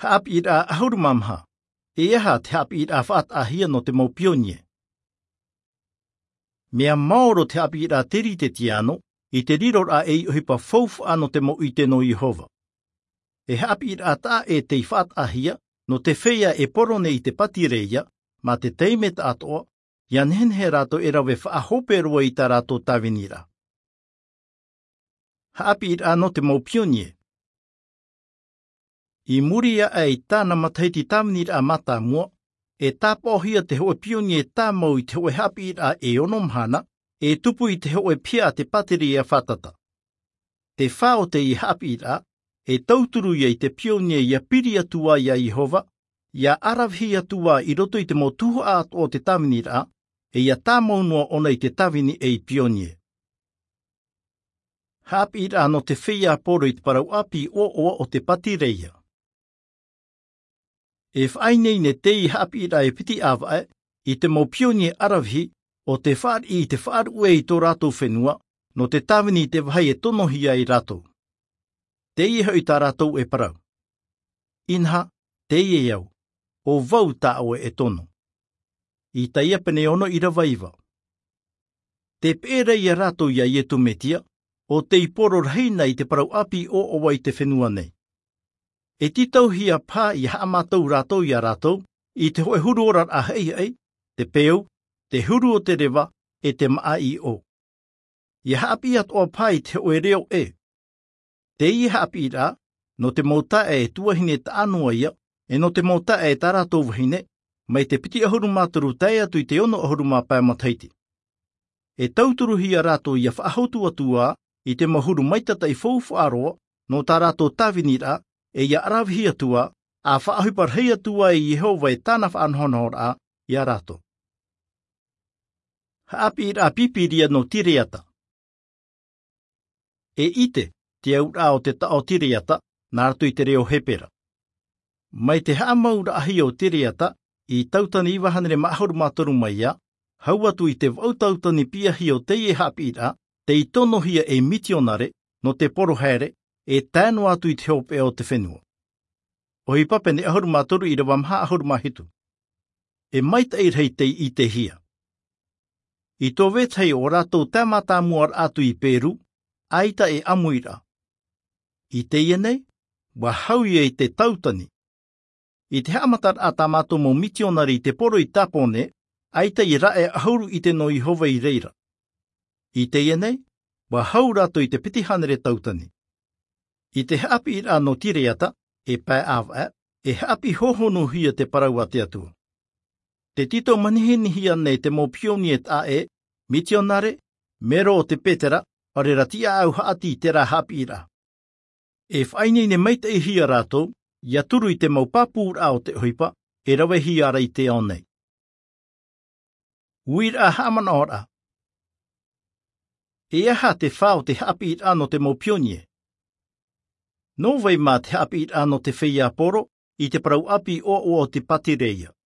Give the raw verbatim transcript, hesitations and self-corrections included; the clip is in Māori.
Haap ira ahurmamha. Eha te haap ira faat ahia no te maupionie. Mea maoro te haap ira teri te tiano, i te riror a ei uhipa fouf ano te mo ite no Jehova. E haap ira ta e te faat ahia, no te whea e porone i te patireia, ma te teime ta atoa, ia nehen he rato e rawe whaahoperua i ta rato tawenira. Haap ira no te maupionie. I muria ai tāna mataiti tawenira a mata mua, e tāpohia te hoe pionie tā mau i te hoe haap ira e onomhana, e tupu i te hoe pia te patiri a whatata. Te whao te i haap ira, e tauturu ia i te pionie ia piri atua ia Jehova, ia arawhi atua i roto i te motuho ato o te tawenira, e ia tā maunua ona i te tawini e i pionie. Haap ira no te whia poro i te parau api o oa o te patireia. E whainei ne te i haap ira e piti awae, i te mo pionie arawhi, o te whaar i te whaar ue i tō rātou whenua, no te tawini te wahai e tonohia i rātou. Te i hau tā rātou e parau. Inha, te i e au, o vau tā oe e tono. I ta iapene ono i rawaiwa. Te pēra i a rātou ia i e tumetia, o te i poro reina i te parau api o owa i te whenua nei. E titau hia pā i haamatau rātou i a rātou, i te hoe huru orar a hei hei, te peu, te huru o te rewa, e te maa i o. I haapi atoa pā i te hoe reo e. Te i haapi rā, no te mauta e tuahine ta anua ia, e no te mauta e tā rātou wahine, mai te piti ahuru māturu tai atu i te ono ahuru mā pāmataiti. E tauturu hia rātou ia whaahotu atua, i te mahuru maitata i faufu aroa, no tā rātou tāwinira, e ia arawhi atua, a whaahupar hei atua i Jehova e tāna whaanhonahora i a rātou. Haapi ira pipiria no tireata. E ite, te aura o te tao tireata, nā ratu i te reo hepera. Mai te haamaura ahi o tireata, i tautani iwahanere maahuru mātoru mai ia, hau atu i te vautautani piahi o te e haapi ira, te i tonohia e mitionare, no te porohere, e tānu atu i te hope o te whenua. O hi papene ahuru mātoru i rawa maha ahuru mahitu. E maita i rei te i te hia. I tō wetei o rātou tāmata muar atu i Peru, aita e amuira. I te ienei, wa hau i te tautani. I te hamatar a tāmato mo mitionari i te poro i tāpone, aita i rae ahuru i te no Jehova i reira. I te ienei, wa hau rato i te pitihanere tautani. I te haapi ira no tireata, e pai awa, e haapi hohonu hia te paraua te atua. Te tito manihini nei te mo pionie a e, mitionare, mero o te petera, arera tia au haati te ra haapi ira. E whainei ne meita i hia rātou, ia turu i te maupapūra o te hoipa, e rawe hiara i te onei. Uira haamana ora. E aha te whao te haapi ira no te mo pionie. No wei mā te haapi ira no te whia poro, i te parau api o o te patireia.